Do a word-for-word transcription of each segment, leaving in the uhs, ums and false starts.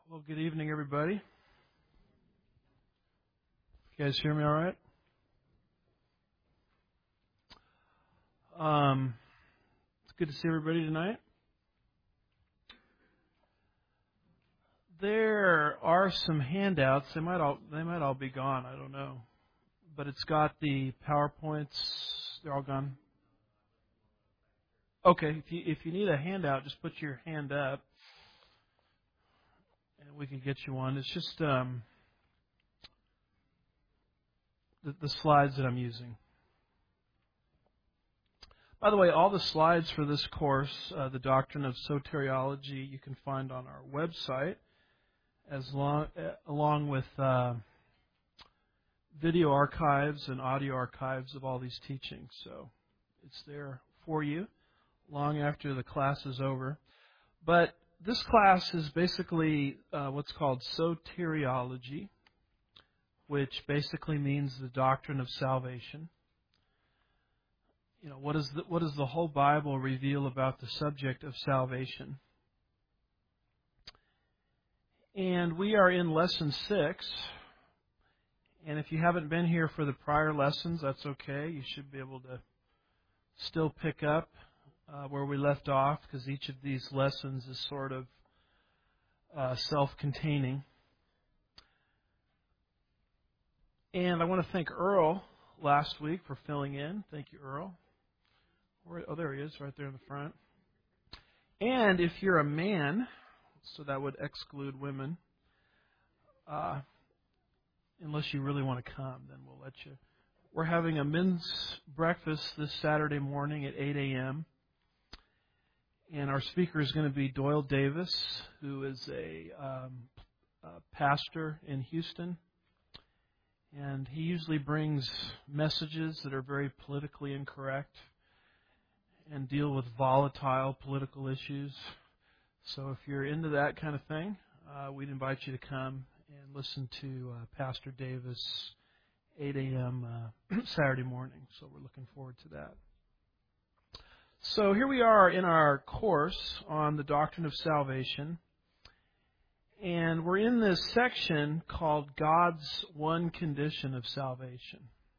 Well, good evening, everybody. You guys hear me all right? Um, it's good to see everybody tonight. There are some handouts. They might all they might all be gone. I don't know, but it's got the PowerPoints. They're all gone. Okay, if you if you need a handout, just put your hand up, and we can get you one. It's just um, the, the slides that I'm using. By the way, all the slides for this course, uh, the Doctrine of Soteriology, you can find on our website, as long uh, along with uh, video archives and audio archives of all these teachings. So it's there for you long after the class is over. But this class is basically uh, what's called soteriology, which basically means the doctrine of salvation. You know, what is the, what does the whole Bible reveal about the subject of salvation? And we are in lesson six. And if you haven't been here for the prior lessons, that's okay. You should be able to still pick up uh, where we left off, because each of these lessons is sort of uh, self-containing. And I want to thank Earl last week for filling in. Thank you, Earl. Where, oh, there he is, right there in the front. And if you're a man, so that would exclude women, uh, unless you really want to come, then we'll let you. We're having a men's breakfast this Saturday morning at eight a.m. And our speaker is going to be Doyle Davis, who is a, um, a pastor in Houston. And he usually brings messages that are very politically incorrect and deal with volatile political issues. So if you're into that kind of thing, uh, we'd invite you to come and listen to uh, Pastor Davis, eight a.m. Uh, Saturday morning. So we're looking forward to that. So here we are in our course on the doctrine of salvation. And we're in this section called God's One Condition of Salvation.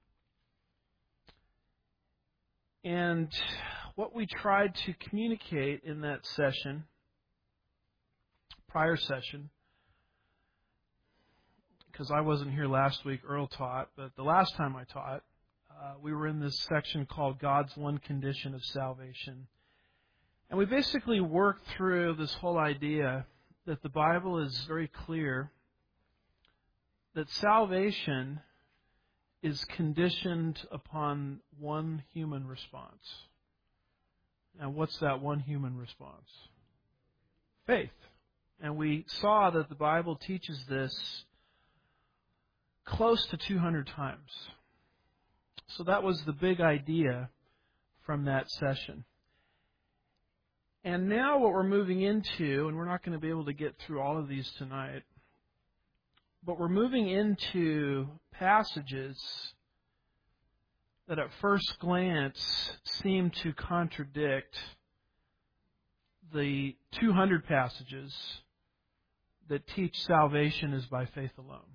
And what we tried to communicate in that session, prior session, because I wasn't here last week, Earl taught, but the last time I taught, uh, we were in this section called God's One Condition of Salvation. And we basically worked through this whole idea that the Bible is very clear that salvation is conditioned upon one human response. Now, what's that one human response? Faith. And we saw that the Bible teaches this close to two hundred times. So that was the big idea from that session. And now what we're moving into, and we're not going to be able to get through all of these tonight, but we're moving into passages that at first glance seem to contradict the two hundred passages that teach salvation is by faith alone.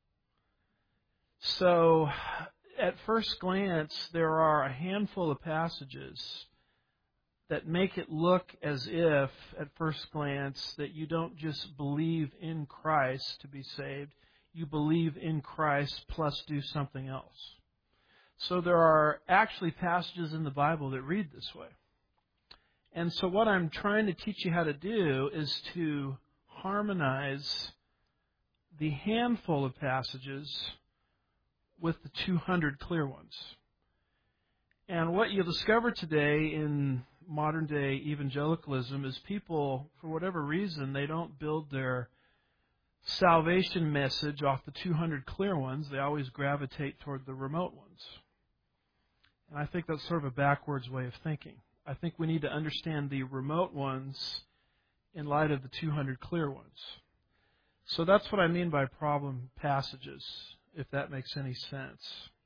So, at first glance, there are a handful of passages that make it look as if, at first glance, that you don't just believe in Christ to be saved, you believe in Christ plus do something else. So there are actually passages in the Bible that read this way. And so what I'm trying to teach you how to do is to harmonize the handful of passages with the two hundred clear ones. And what you'll discover today in modern day evangelicalism is people, for whatever reason, they don't build their salvation message off the two hundred clear ones. They always gravitate toward the remote ones. And I think that's sort of a backwards way of thinking. I think we need to understand the remote ones in light of the two hundred clear ones. So that's what I mean by problem passages, if that makes any sense.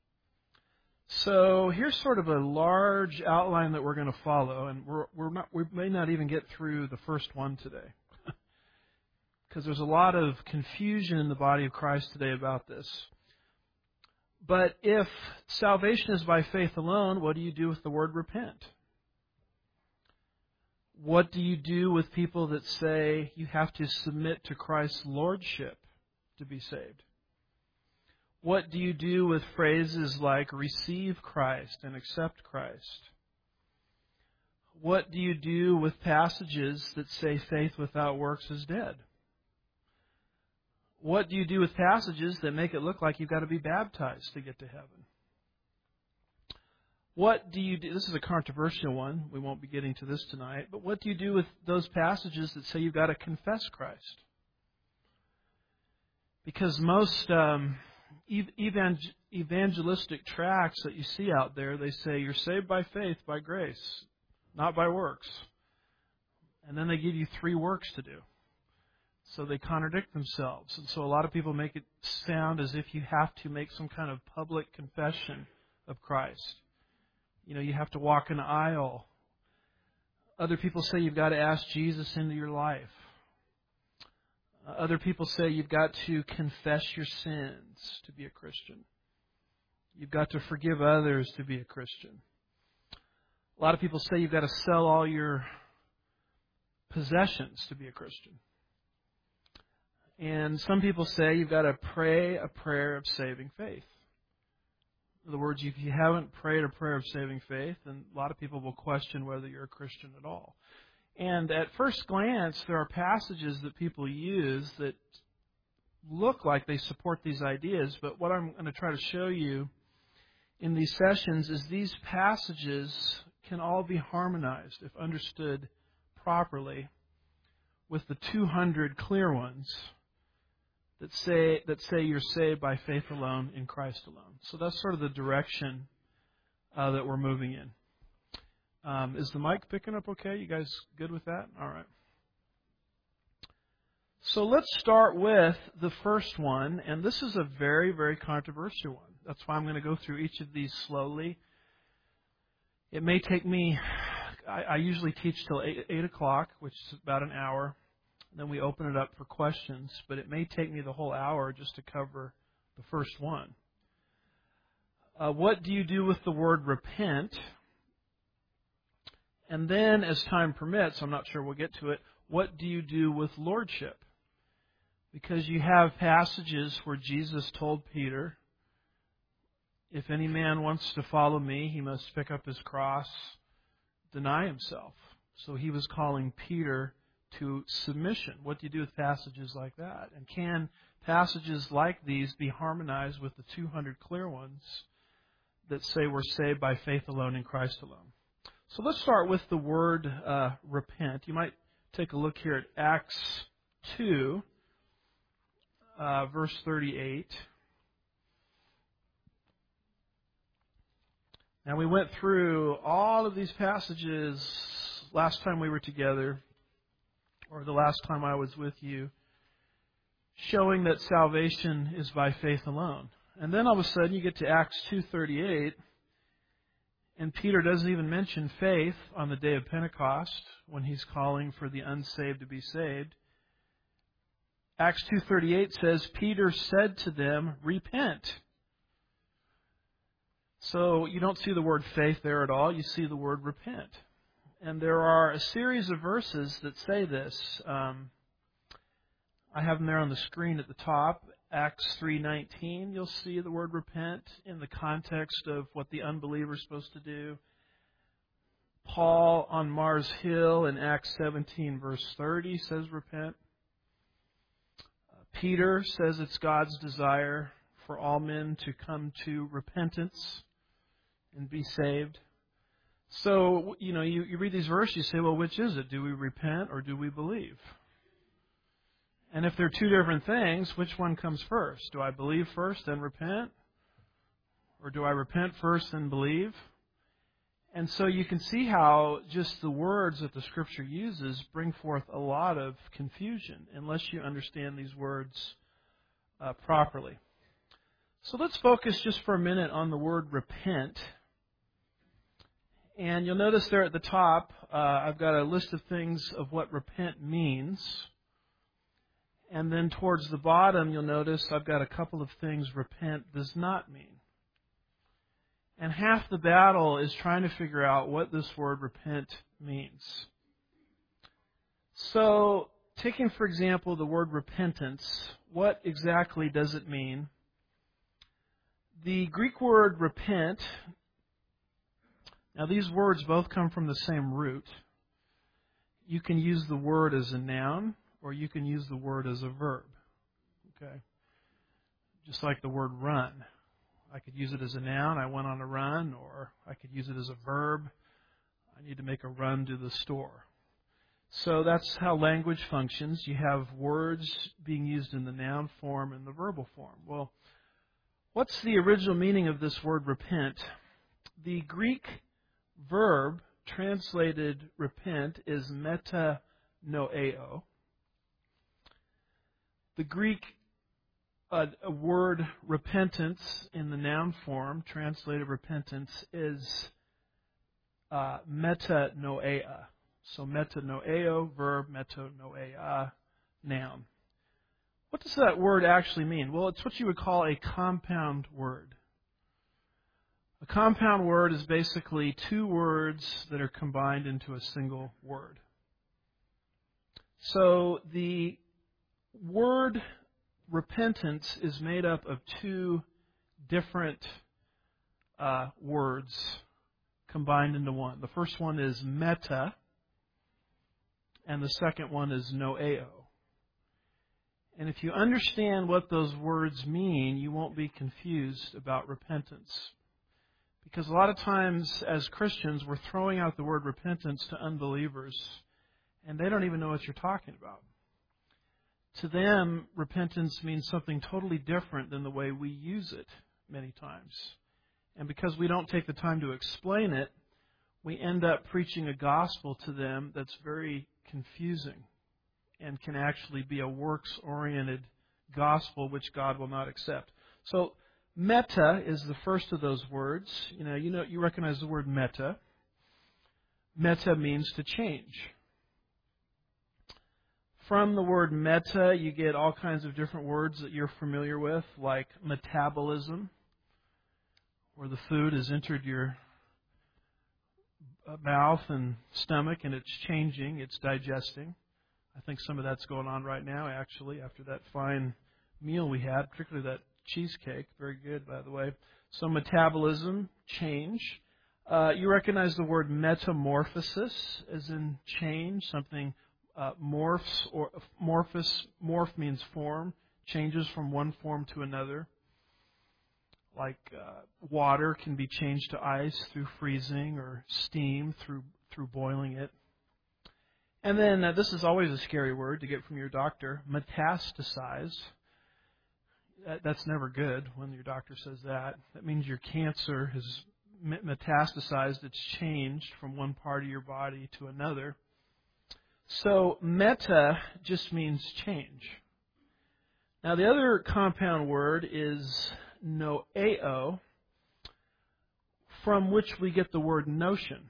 So here's sort of a large outline that we're going to follow, and we're, we're not, we may not even get through the first one today, because there's a lot of confusion in the body of Christ today about this. But if salvation is by faith alone, what do you do with the word repent? What do you do with people that say you have to submit to Christ's lordship to be saved? What do you do with phrases like receive Christ and accept Christ? What do you do with passages that say faith without works is dead? What do you do with passages that make it look like you've got to be baptized to get to heaven? What do you do? This is a controversial one. We won't be getting to this tonight. But what do you do with those passages that say you've got to confess Christ? Because most um, evangel- evangelistic tracts that you see out there, they say you're saved by faith, by grace, not by works. And then they give you three works to do. So they contradict themselves. And so a lot of people make it sound as if you have to make some kind of public confession of Christ. You know, you have to walk an aisle. Other people say you've got to ask Jesus into your life. Uh, other people say you've got to confess your sins to be a Christian. You've got to forgive others to be a Christian. A lot of people say you've got to sell all your possessions to be a Christian. And some people say you've got to pray a prayer of saving faith. In other words, if you haven't prayed a prayer of saving faith, then a lot of people will question whether you're a Christian at all. And at first glance, there are passages that people use that look like they support these ideas, but what I'm going to try to show you in these sessions is these passages can all be harmonized if understood properly with the two hundred clear ones that say that say you're saved by faith alone in Christ alone. So that's sort of the direction uh, that we're moving in. Um, is the mic picking up okay? You guys good with that? All right. So let's start with the first one, and this is a very, very controversial one. That's why I'm going to go through each of these slowly. It may take me, I, I usually teach till eight, eight o'clock, which is about an hour. Then we open it up for questions, but it may take me the whole hour just to cover the first one. Uh, what do you do with the word repent? And then, as time permits, I'm not sure we'll get to it, what do you do with lordship? Because you have passages where Jesus told Peter, if any man wants to follow me, he must pick up his cross, deny himself. So he was calling Peter to submission. What do you do with passages like that? And can passages like these be harmonized with the two hundred clear ones that say we're saved by faith alone in Christ alone? So let's start with the word uh, repent. You might take a look here at Acts two, uh, verse thirty-eight. Now, we went through all of these passages last time we were together, or the last time I was with you, showing that salvation is by faith alone. And then all of a sudden you get to Acts two thirty-eight, and Peter doesn't even mention faith on the day of Pentecost when he's calling for the unsaved to be saved. Acts two thirty-eight says, Peter said to them, repent. So you don't see the word faith there at all. You see the word repent. And there are a series of verses that say this. Um, I have them there on the screen at the top. Acts three nineteen, you'll see the word repent in the context of what the unbeliever is supposed to do. Paul on Mars Hill in Acts seventeen, verse thirty, says repent. Uh, Peter says it's God's desire for all men to come to repentance and be saved. So, you know, you, you read these verses, you say, well, which is it? Do we repent or do we believe? And if they're two different things, which one comes first? Do I believe first and repent? Or do I repent first and believe? And so you can see how just the words that the Scripture uses bring forth a lot of confusion unless you understand these words uh, properly. So let's focus just for a minute on the word repent. And you'll notice there at the top, uh, I've got a list of things of what repent means. And then towards the bottom, you'll notice I've got a couple of things repent does not mean. And half the battle is trying to figure out what this word repent means. So, taking, for example, the word repentance, what exactly does it mean? The Greek word repent, now these words both come from the same root. You can use the word as a noun, or you can use the word as a verb. Okay? Just like the word run. I could use it as a noun, I went on a run, or I could use it as a verb, I need to make a run to the store. So that's how language functions. You have words being used in the noun form and the verbal form. Well, what's the original meaning of this word repent? The Greek verb translated repent is metanoeo. The Greek uh, word repentance in the noun form, translated repentance, is uh, metanoia. So metanoeo, verb, metanoia, noun. What does that word actually mean? Well, it's what you would call a compound word. A compound word is basically two words that are combined into a single word. So the word repentance is made up of two different uh, words combined into one. The first one is meta, and the second one is noeo. And if you understand what those words mean, you won't be confused about repentance. Because a lot of times as Christians, we're throwing out the word repentance to unbelievers, and they don't even know what you're talking about. To them, repentance means something totally different than the way we use it many times. And because we don't take the time to explain it, we end up preaching a gospel to them that's very confusing and can actually be a works-oriented gospel which God will not accept. So, meta is the first of those words. You know, you know, you recognize the word meta. Meta means to change. From the word meta, you get all kinds of different words that you're familiar with, like metabolism, where the food has entered your mouth and stomach and it's changing, it's digesting. I think some of that's going on right now, actually, after that fine meal we had, particularly that cheesecake. Very good, by the way. So metabolism, change. Uh, you recognize the word metamorphosis as in change. Something uh, morphs or morphous. Morph means form, changes from one form to another. Like uh, water can be changed to ice through freezing, or steam through through boiling it. And then uh, this is always a scary word to get from your doctor: metastasize. That, that's never good when your doctor says that. That means your cancer has metastasized. It's changed from one part of your body to another. So meta just means change. Now the other compound word is noeo, from which we get the word notion.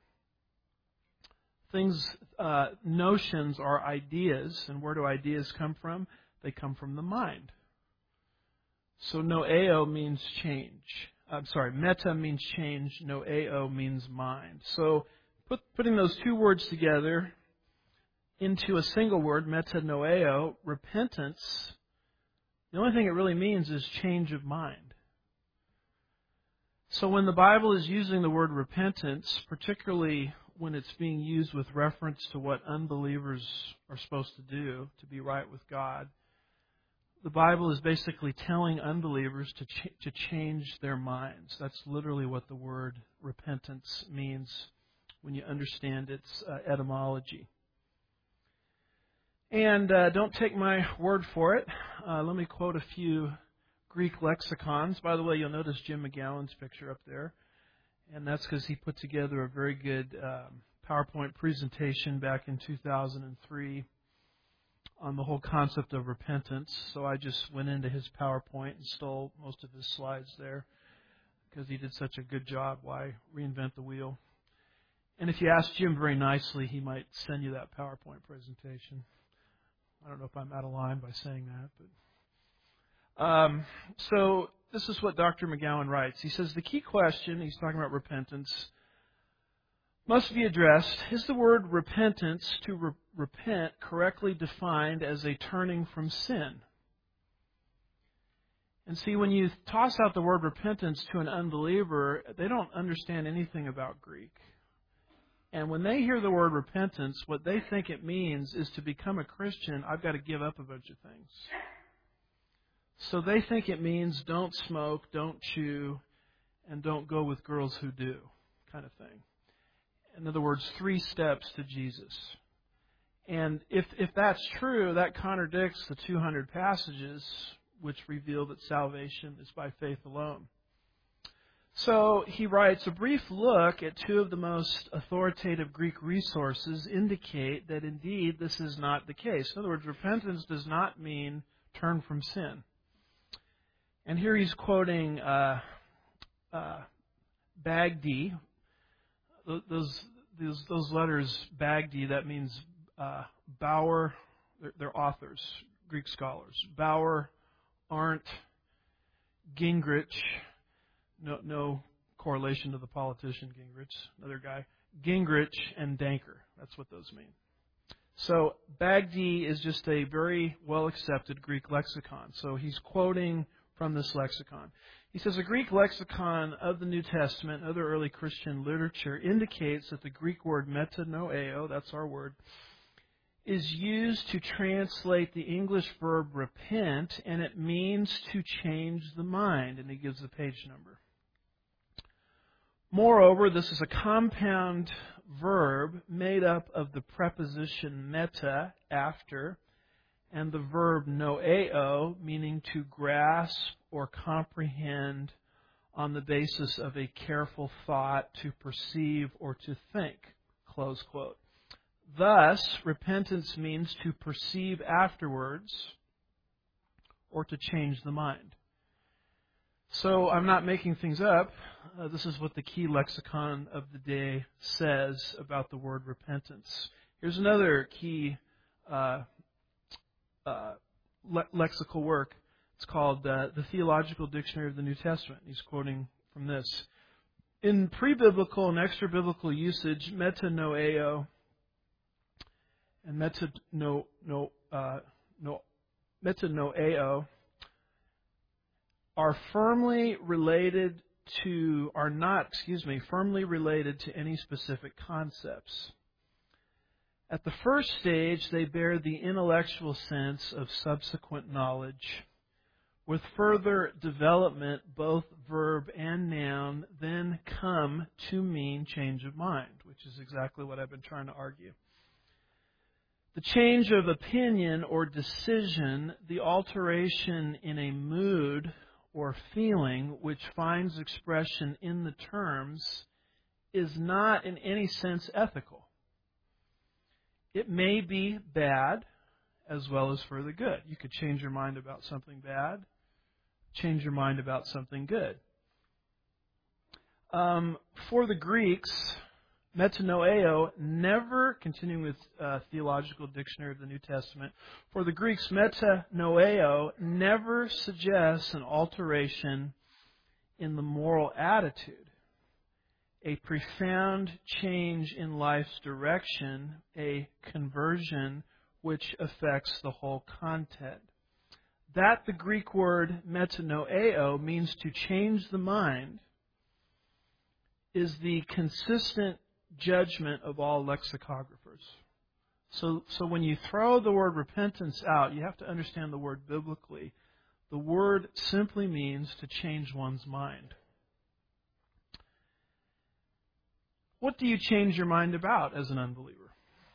Things, uh, notions are ideas, and where do ideas come from? They come from the mind. So noeo means change. I'm sorry, meta means change, noeo means mind. So put, putting those two words together into a single word, metanoeo, repentance, the only thing it really means is change of mind. So when the Bible is using the word repentance, particularly when it's being used with reference to what unbelievers are supposed to do to be right with God, the Bible is basically telling unbelievers to ch- to change their minds. That's literally what the word repentance means when you understand its uh, etymology. And uh, don't take my word for it. Uh, let me quote a few Greek lexicons. By the way, you'll notice Jim McGowan's picture up there. And that's because he put together a very good um, PowerPoint presentation back in two thousand three on the whole concept of repentance. So I just went into his PowerPoint and stole most of his slides there because he did such a good job. Why reinvent the wheel? And if you ask Jim very nicely, he might send you that PowerPoint presentation. I don't know if I'm out of line by saying that, but um, so this is what Doctor McGowan writes. He says the key question, he's talking about repentance, must be addressed. Is the word repentance, to re- repent, correctly defined as a turning from sin? And see, when you toss out the word repentance to an unbeliever, they don't understand anything about Greek. And when they hear the word repentance, what they think it means is to become a Christian, I've got to give up a bunch of things. So they think it means don't smoke, don't chew, and don't go with girls who do, kind of thing. In other words, three steps to Jesus. And if if that's true, that contradicts the two hundred passages which reveal that salvation is by faith alone. So he writes, a brief look at two of the most authoritative Greek resources indicate that indeed this is not the case. In other words, repentance does not mean turn from sin. And here he's quoting uh, uh, Bagdi. Those, those, those letters, Bagdi, that means uh, Bauer, they're, they're authors, Greek scholars. Bauer, Arndt, Gingrich, no, no correlation to the politician Gingrich, another guy, Gingrich and Danker. That's what those mean. So Bagdi is just a very well-accepted Greek lexicon. So he's quoting from this lexicon. He says, a Greek lexicon of the New Testament, other early Christian literature, indicates that the Greek word metanoeo, that's our word, is used to translate the English verb repent, and it means to change the mind. And he gives the page number. Moreover, this is a compound verb made up of the preposition meta, after, and the verb noeo, meaning to grasp or comprehend on the basis of a careful thought, to perceive or to think, close quote. Thus, repentance means to perceive afterwards or to change the mind. So I'm not making things up. Uh, this is what the key lexicon of the day says about the word repentance. Here's another key uh, uh, le- lexical work. It's called uh, the Theological Dictionary of the New Testament. He's quoting from this. In pre-biblical and extra-biblical usage, metanoeo and meta no no uh, no metanoeo are firmly related to are not excuse me firmly related to any specific concepts. At the first stage, they bear the intellectual sense of subsequent knowledge. With further development, both verb and noun then come to mean change of mind, which is exactly what I've been trying to argue. The change of opinion or decision, the alteration in a mood or feeling which finds expression in the terms, is not in any sense ethical. It may be bad as well as for the good. You could change your mind about something bad, change your mind about something good. Um, for the Greeks, metanoeo never, continuing with uh, Theological Dictionary of the New Testament, for the Greeks, metanoeo never suggests an alteration in the moral attitude, a profound change in life's direction, a conversion which affects the whole content. That the Greek word metanoeo means to change the mind is the consistent judgment of all lexicographers. So, so when you throw the word repentance out, you have to understand the word biblically. The word simply means to change one's mind. What do you change your mind about as an unbeliever?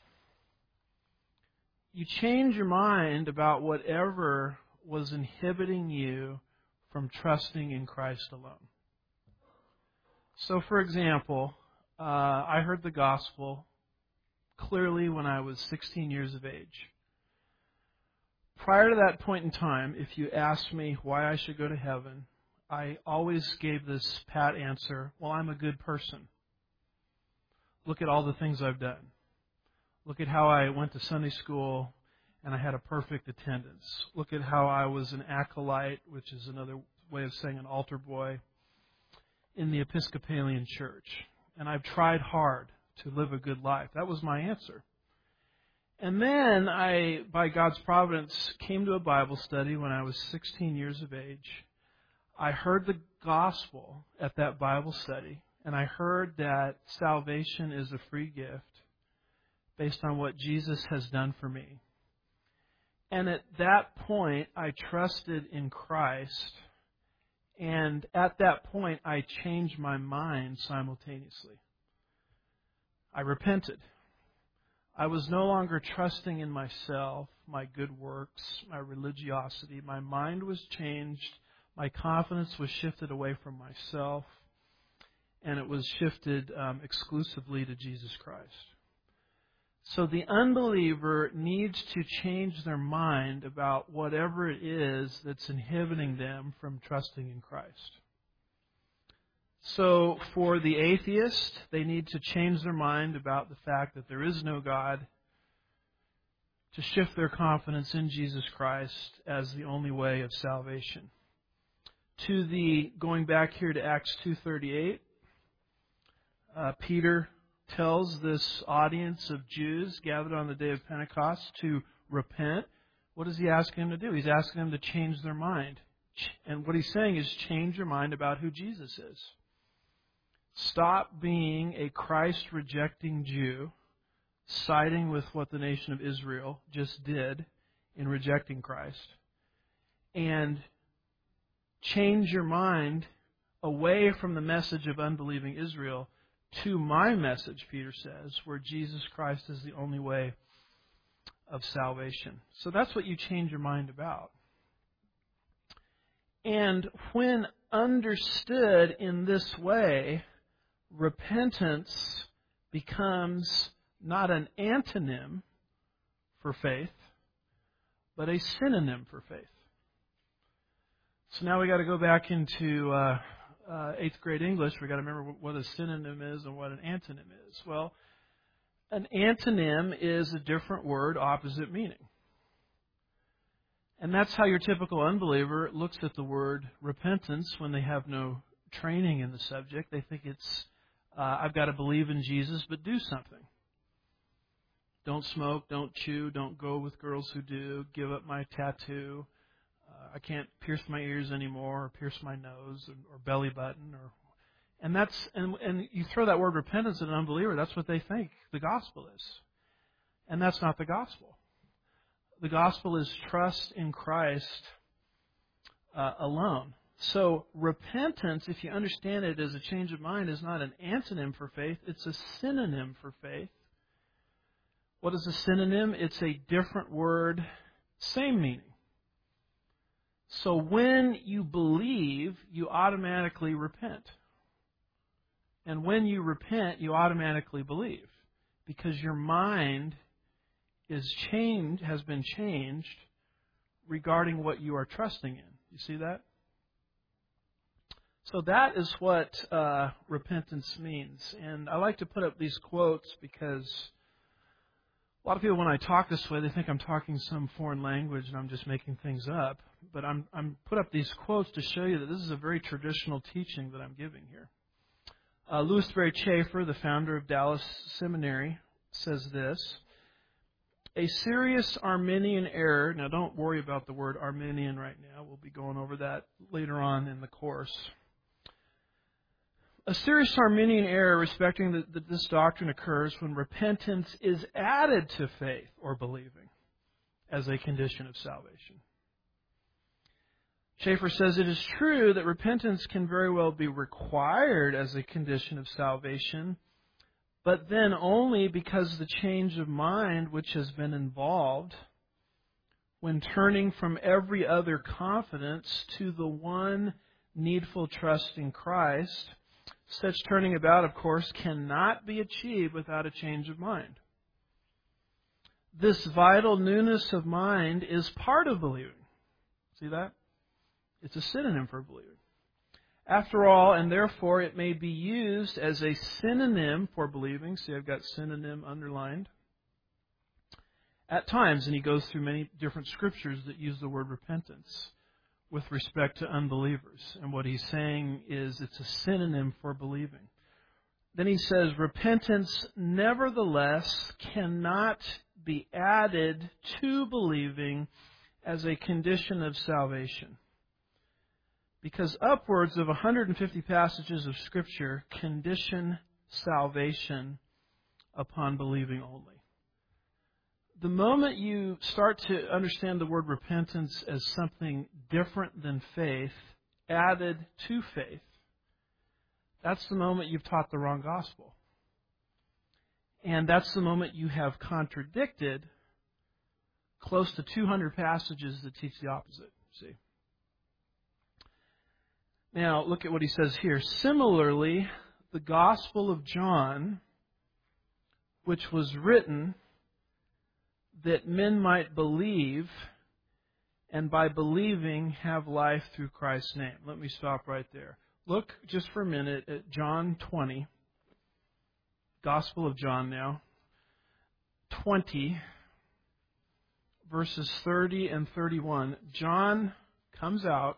You change your mind about whatever was inhibiting you from trusting in Christ alone. So, for example, uh, I heard the gospel clearly when I was sixteen years of age. Prior to that point in time, if you asked me why I should go to heaven, I always gave this pat answer, well, I'm a good person. Look at all the things I've done. Look at how I went to Sunday school and I had a perfect attendance. Look at how I was an acolyte, which is another way of saying an altar boy, in the Episcopalian Church. And I've tried hard to live a good life. That was my answer. And then I, by God's providence, came to a Bible study when I was sixteen years of age. I heard the gospel at that Bible study, and I heard that salvation is a free gift based on what Jesus has done for me. And at that point, I trusted in Christ, and at that point, I changed my mind simultaneously. I repented. I was no longer trusting in myself, my good works, my religiosity. My mind was changed. My confidence was shifted away from myself, and it was shifted um, exclusively to Jesus Christ. So the unbeliever needs to change their mind about whatever it is that's inhibiting them from trusting in Christ. So for the atheist, they need to change their mind about the fact that there is no God, to shift their confidence in Jesus Christ as the only way of salvation. To the, going back here to Acts two thirty-eight, uh, Peter tells this audience of Jews gathered on the day of Pentecost to repent. What is he asking them to do? He's asking them to change their mind. And what he's saying is change your mind about who Jesus is. Stop being a Christ-rejecting Jew, siding with what the nation of Israel just did in rejecting Christ, and change your mind away from the message of unbelieving Israel to my message, Peter says, where Jesus Christ is the only way of salvation. So that's what you change your mind about. And when understood in this way, repentance becomes not an antonym for faith, but a synonym for faith. So now we got to go back into uh, uh, eighth grade English. We got to remember what a synonym is and what an antonym is. Well, an antonym is a different word, opposite meaning. And that's how your typical unbeliever looks at the word repentance when they have no training in the subject. They think it's, uh, I've got to believe in Jesus, but do something. Don't smoke, don't chew, don't go with girls who do, give up my tattoo. Uh, I can't pierce my ears anymore, or pierce my nose, or, or belly button, or and that's and and you throw that word repentance at an unbeliever. That's what they think the gospel is, and that's not the gospel. The gospel is trust in Christ uh, alone. So repentance, if you understand it as a change of mind, is not an antonym for faith; it's a synonym for faith. What is a synonym? It's a different word, same meaning. So when you believe, you automatically repent. And when you repent, you automatically believe. Because your mind is changed, has been changed regarding what you are trusting in. You see that? So that is what uh, repentance means. And I like to put up these quotes because a lot of people, when I talk this way, they think I'm talking some foreign language and I'm just making things up. But I'm, I'm put up these quotes to show you that this is a very traditional teaching that I'm giving here. Uh, Louis Berry Chafer, the founder of Dallas Seminary, says this: a serious Arminian error. Now, don't worry about the word Arminian right now. We'll be going over that later on in the course. A serious Arminian error respecting the, the, this doctrine occurs when repentance is added to faith or believing as a condition of salvation. Chafer says it is true that repentance can very well be required as a condition of salvation, but then only because the change of mind which has been involved when turning from every other confidence to the one needful trust in Christ. Such turning about, of course, cannot be achieved without a change of mind. This vital newness of mind is part of believing. See that? It's a synonym for believing. After all, and therefore it may be used as a synonym for believing. See, I've got synonym underlined. at times, and he goes through many different scriptures that use the word repentance with respect to unbelievers. And what he's saying is it's a synonym for believing. Then he says, repentance nevertheless cannot be added to believing as a condition of salvation. Because upwards of one hundred fifty passages of Scripture condition salvation upon believing only. The moment you start to understand the word repentance as something different than faith, added to faith, that's the moment you've taught the wrong gospel. And that's the moment you have contradicted close to two hundred passages that teach the opposite. See? Now, look at what he says here. Similarly, the Gospel of John, which was written that men might believe, and by believing have life through Christ's name. Let me stop right there. Look just for a minute at John twenty. Gospel of John now. twenty, verses thirty and thirty-one. John comes out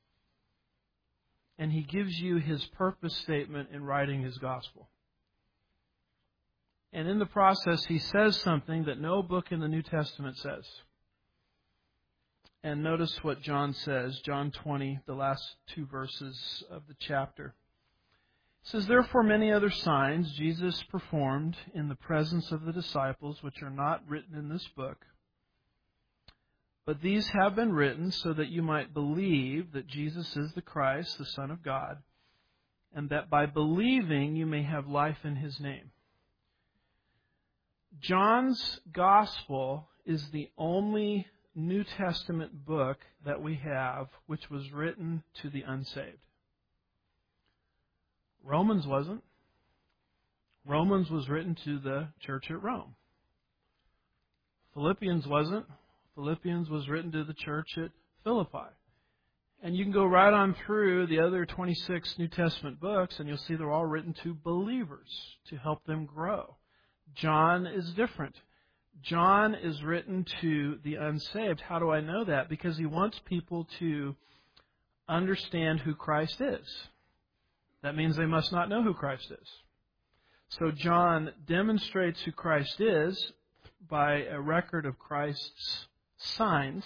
and he gives you his purpose statement in writing his gospel. And in the process, he says something that no book in the New Testament says. And notice what John says, John twenty, the last two verses of the chapter. It says, therefore many other signs Jesus performed in the presence of the disciples, which are not written in this book. But these have been written so that you might believe that Jesus is the Christ, the Son of God, and that by believing you may have life in His name. John's Gospel is the only New Testament book that we have which was written to the unsaved. Romans wasn't. Romans was written to the church at Rome. Philippians wasn't. Philippians was written to the church at Philippi. And you can go right on through the other twenty-six New Testament books, and you'll see they're all written to believers to help them grow. John is different. John is written to the unsaved. How do I know that? Because he wants people to understand who Christ is. That means they must not know who Christ is. So John demonstrates who Christ is by a record of Christ's signs.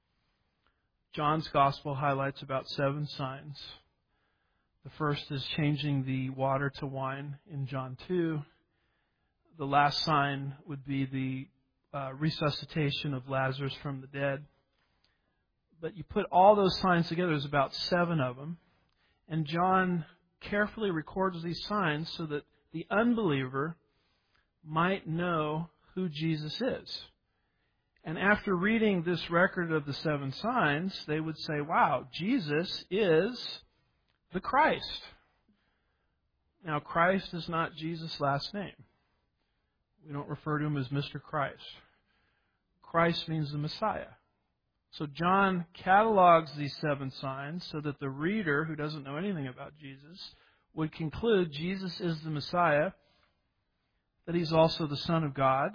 John's Gospel highlights about seven signs. The first is changing the water to wine in John two. The last sign would be the uh, resuscitation of Lazarus from the dead. But you put all those signs together, there's about seven of them. And John carefully records these signs so that the unbeliever might know who Jesus is. And after reading this record of the seven signs, they would say, wow, Jesus is the Christ. Now, Christ is not Jesus' last name. We don't refer to him as Mister Christ. Christ means the Messiah. So John catalogs these seven signs so that the reader who doesn't know anything about Jesus would conclude Jesus is the Messiah, that He's also the Son of God.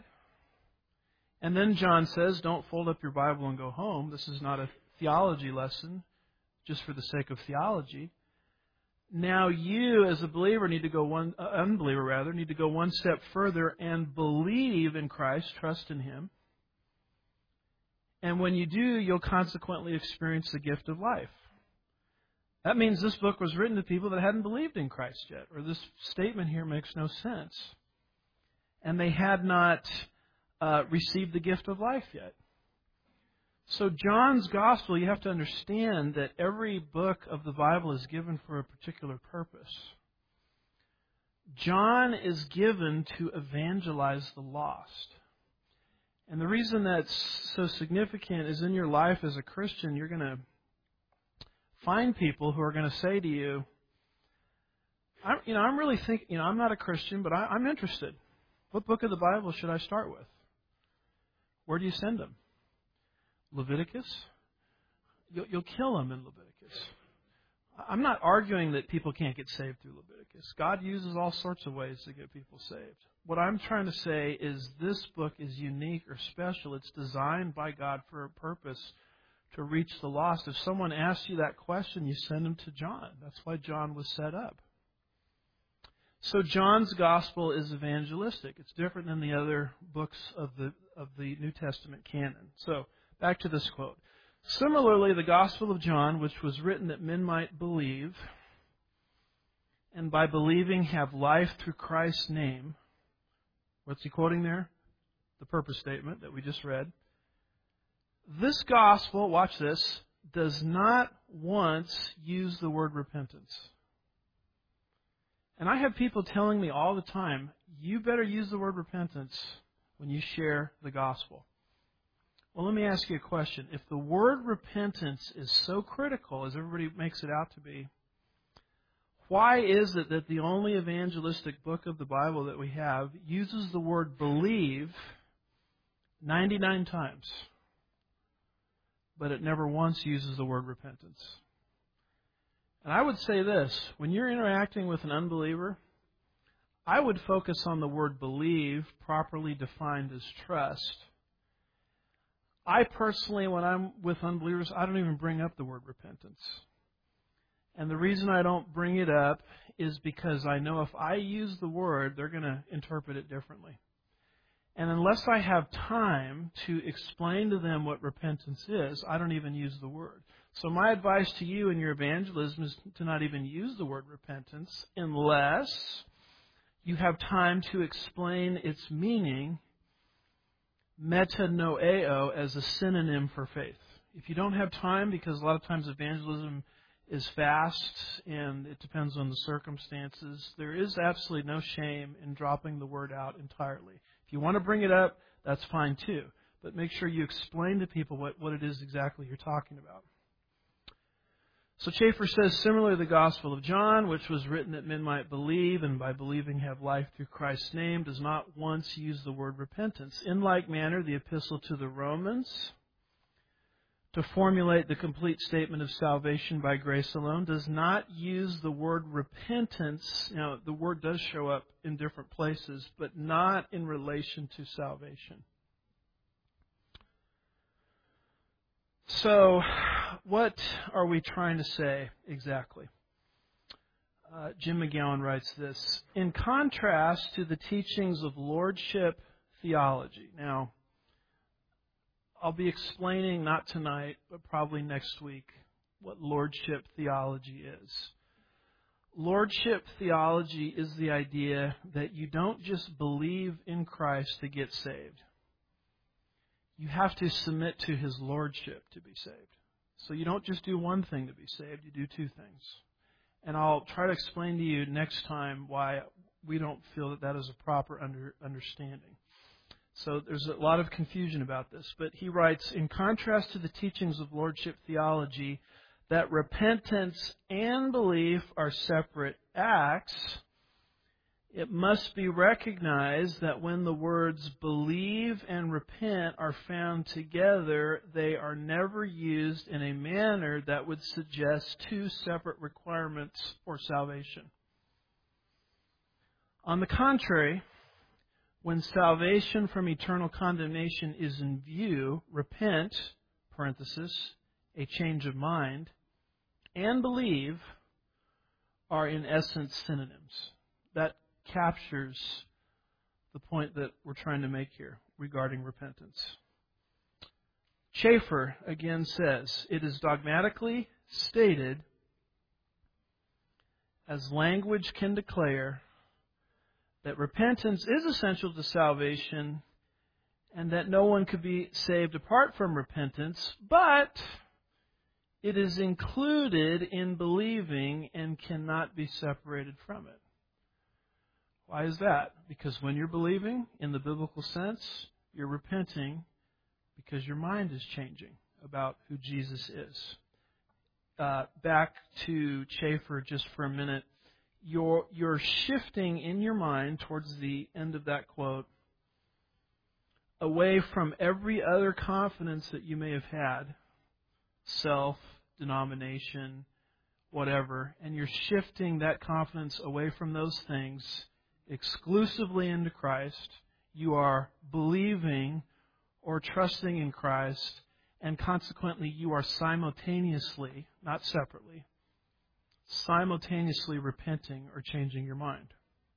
And then John says, don't fold up your Bible and go home. This is not a theology lesson just for the sake of theology. Now you, as a believer, need to go one, uh, unbeliever rather, need to go one step further and believe in Christ, trust in Him. And when you do, you'll consequently experience the gift of life. That means this book was written to people that hadn't believed in Christ yet, or this statement here makes no sense. And they had not uh, received the gift of life yet. So John's Gospel, you have to understand that every book of the Bible is given for a particular purpose. John is given to evangelize the lost. And the reason that's so significant is in your life as a Christian, you're going to find people who are going to say to you, I'm, you know, I'm really thinking, you know, I'm not a Christian, but I, I'm interested. What book of the Bible should I start with? Where do you send them? Leviticus? You'll, you'll kill them in Leviticus. I'm not arguing that people can't get saved through Leviticus. God uses all sorts of ways to get people saved. what I'm trying to say is this book is unique or special. It's designed by God for a purpose, to reach the lost. If someone asks you that question, you send them to John. That's why John was set up. So John's gospel is evangelistic. It's different than the other books of the of the New Testament canon. So back to this quote. Similarly, the Gospel of John, which was written that men might believe, and by believing have life through Christ's name. What's he quoting there? The purpose statement that we just read. This gospel, watch this, does not once use the word repentance. And I have people telling me all the time, you better use the word repentance when you share the gospel. Well, let me ask you a question. If the word repentance is so critical, as everybody makes it out to be, why is it that the only evangelistic book of the Bible that we have uses the word believe ninety-nine times, but it never once uses the word repentance? And I would say this, when you're interacting with an unbeliever, I would focus on the word believe, properly defined as trust. I personally, when I'm with unbelievers, I don't even bring up the word repentance. And the reason I don't bring it up is because I know if I use the word, they're going to interpret it differently. And unless I have time to explain to them what repentance is, I don't even use the word. So my advice to you in your evangelism is to not even use the word repentance unless you have time to explain its meaning, metanoeo, as a synonym for faith. If you don't have time, because a lot of times evangelism is fast and it depends on the circumstances, there is absolutely no shame in dropping the word out entirely. If you want to bring it up, that's fine too. But make sure you explain to people what, what it is exactly you're talking about. So Chafer says, similarly, the Gospel of John, which was written that men might believe, and by believing have life through Christ's name, does not once use the word repentance. In like manner, the epistle to the Romans, to formulate the complete statement of salvation by grace alone, does not use the word repentance. Now, the word does show up in different places, but not in relation to salvation. So, what are we trying to say exactly? Uh, Jim McGowan writes this. In contrast to the teachings of lordship theology. Now, I'll be explaining, not tonight, but probably next week, what lordship theology is. Lordship theology is the idea that you don't just believe in Christ to get saved. You have to submit to His lordship to be saved. So you don't just do one thing to be saved, you do two things. And I'll try to explain to you next time why we don't feel that that is a proper under, understanding. So there's a lot of confusion about this. But he writes, in contrast to the teachings of lordship theology, that repentance and belief are separate acts, it must be recognized that when the words believe and repent are found together, they are never used in a manner that would suggest two separate requirements for salvation. On the contrary, when salvation from eternal condemnation is in view, repent, parenthesis, a change of mind, and believe are in essence synonyms. That captures the point that we're trying to make here regarding repentance. Chafer again says, it is dogmatically stated, as language can declare, that repentance is essential to salvation and that no one could be saved apart from repentance, but it is included in believing and cannot be separated from it. Why is that? Because when you're believing, in the biblical sense, you're repenting because your mind is changing about who Jesus is. Uh, back to Chafer just for a minute. You're, you're shifting in your mind towards the end of that quote away from every other confidence that you may have had, self, denomination, whatever, and you're shifting that confidence away from those things exclusively into Christ. You are believing or trusting in Christ, and consequently you are simultaneously, not separately, simultaneously repenting or changing your mind.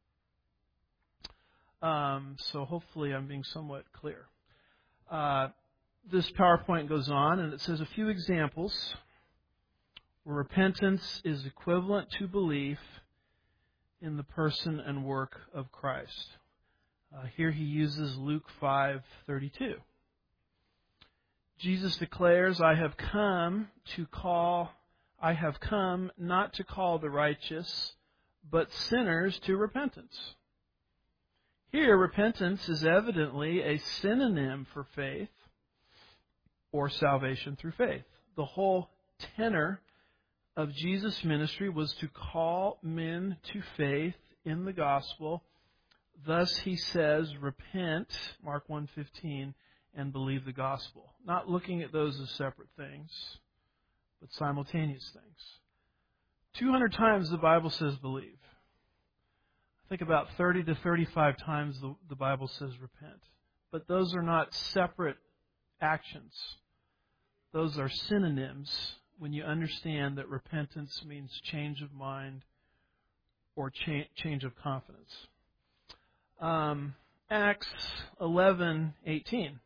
Um, so hopefully I'm being somewhat clear. Uh, this PowerPoint goes on, and it says a few examples where repentance is equivalent to belief in the person and work of Christ. Uh, here he uses Luke five thirty-two. Jesus declares, I have come to call, I have come not to call the righteous, but sinners to repentance. Here, repentance is evidently a synonym for faith or salvation through faith. The whole tenor of Jesus' ministry was to call men to faith in the gospel. Thus he says, repent, Mark one fifteen, and believe the gospel. Not looking at those as separate things, but simultaneous things. two hundred times the Bible says believe. I think about thirty to thirty-five times the, the Bible says repent. But those are not separate actions. Those are synonyms when you understand that repentance means change of mind or cha- change of confidence. Um, Acts eleven eighteen.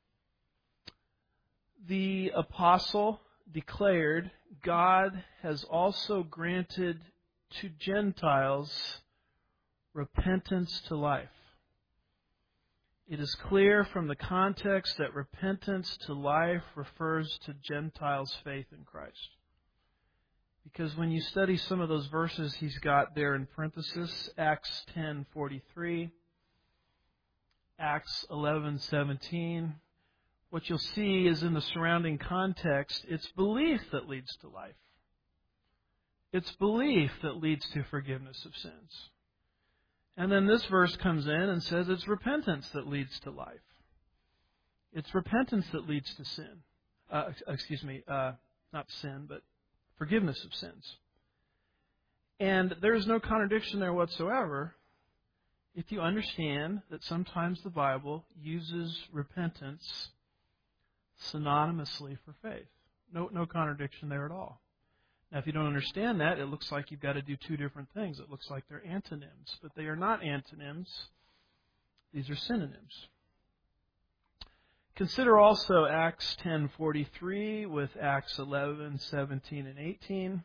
The apostle declared, God has also granted to Gentiles repentance to life. It is clear from the context that repentance to life refers to Gentiles' faith in Christ. Because when you study some of those verses he's got there in parenthesis, Acts ten forty-three, Acts eleven seventeen, what you'll see is in the surrounding context, it's belief that leads to life. It's belief that leads to forgiveness of sins. And then this verse comes in and says it's repentance that leads to life. It's repentance that leads to sin. Uh, excuse me, uh, not sin, but forgiveness of sins. And there's no contradiction there whatsoever if you understand that sometimes the Bible uses repentance synonymously for faith. No, no contradiction there at all. Now, if you don't understand that, it looks like you've got to do two different things. It looks like they're antonyms, but they are not antonyms. These are synonyms. Consider also Acts ten forty-three with Acts eleven seventeen and eighteen.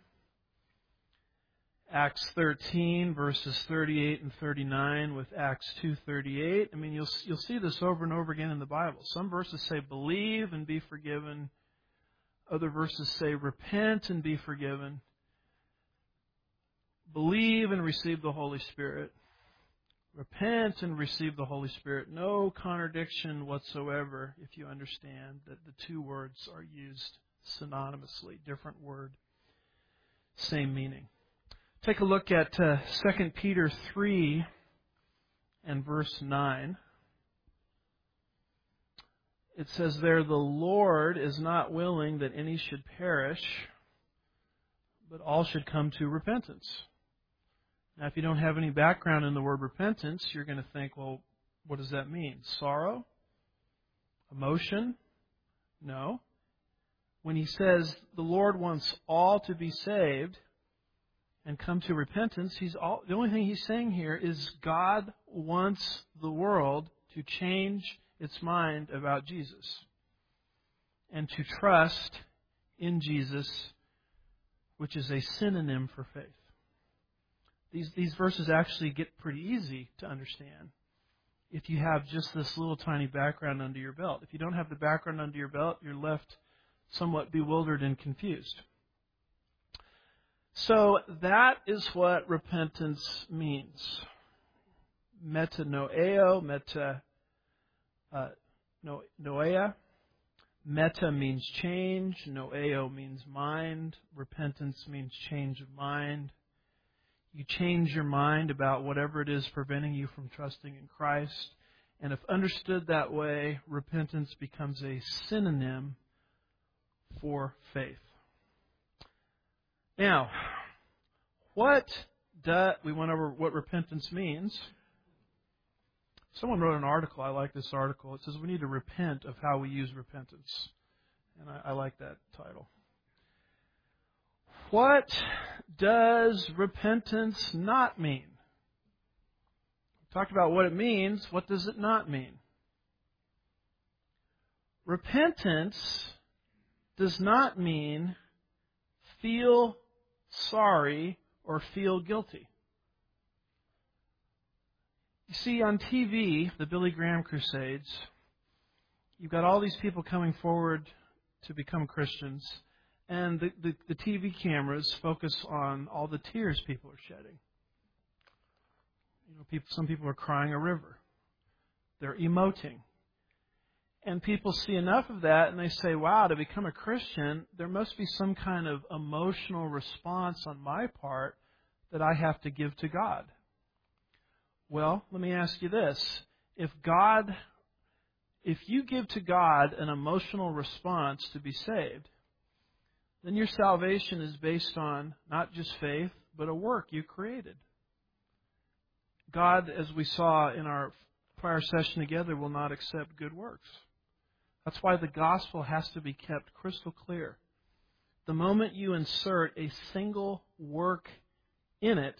Acts thirteen verses thirty-eight and thirty-nine with Acts two thirty-eight. I mean, you'll you'll see this over and over again in the Bible. Some verses say believe and be forgiven. Other verses say repent and be forgiven. Believe and receive the Holy Spirit. Repent and receive the Holy Spirit. No contradiction whatsoever if you understand that the two words are used synonymously. Different word, same meaning. Take a look at uh, Second Peter three and verse nine. It says there, the Lord is not willing that any should perish, but all should come to repentance. Now, if you don't have any background in the word repentance, you're going to think, well, what does that mean? Sorrow? Emotion? No. When he says the Lord wants all to be saved and come to repentance, he's all, the only thing he's saying here is God wants the world to change its mind about Jesus and to trust in Jesus, which is a synonym for faith. These, these verses actually get pretty easy to understand if you have just this little tiny background under your belt. If you don't have the background under your belt, you're left somewhat bewildered and confused. So that is what repentance means. Metanoeo, meta, uh, no, noea. Meta means change. Noeo means mind. Repentance means change of mind. You change your mind about whatever it is preventing you from trusting in Christ. And if understood that way, repentance becomes a synonym for faith. Now, what do, we went over what repentance means. Someone wrote an article. I like this article. It says we need to repent of how we use repentance. And I, I like that title. What does repentance not mean? We talked about what it means. What does it not mean? Repentance does not mean feel sorry or feel guilty. You see, on T V, the Billy Graham Crusades, you've got all these people coming forward to become Christians, and the, the, the T V cameras focus on all the tears people are shedding. You know, people, some people are crying a river. They're emoting. And people see enough of that and they say, wow, to become a Christian, there must be some kind of emotional response on my part that I have to give to God. Well, let me ask you this. If God, if you give to God an emotional response to be saved, then your salvation is based on not just faith, but a work you created. God, as we saw in our prior session together, will not accept good works. That's why the gospel has to be kept crystal clear. The moment you insert a single work in it